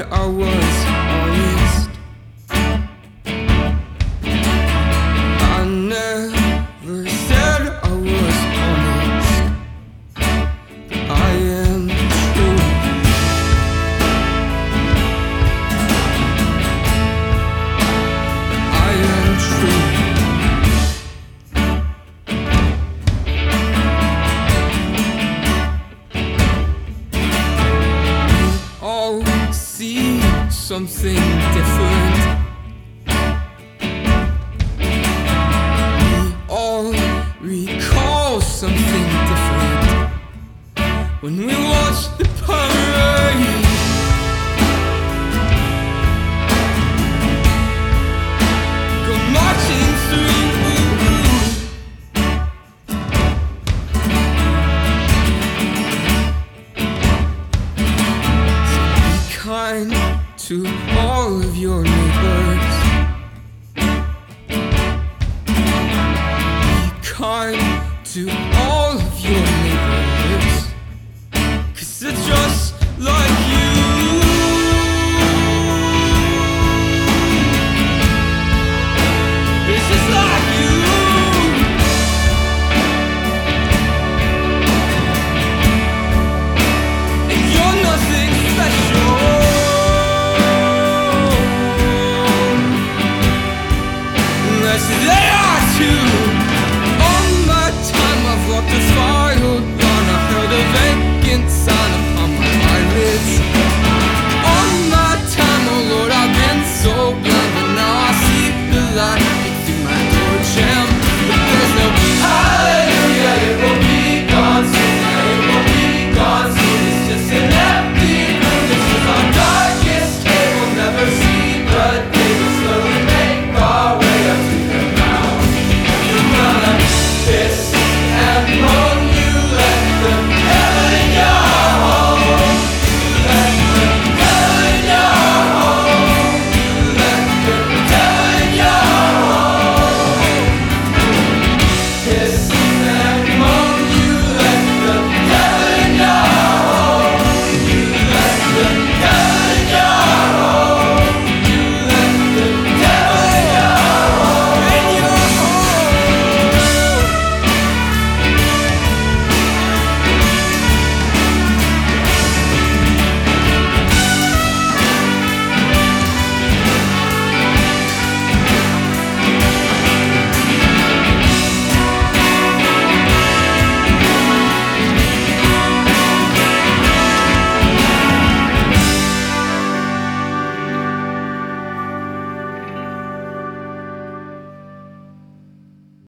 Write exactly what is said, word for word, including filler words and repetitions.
I was honest. I never said I was honest, but I am true. I am true. All see something different. We all recall something different when we watch the parade. Go marching through. Kind to all of your neighbors. Be kind to all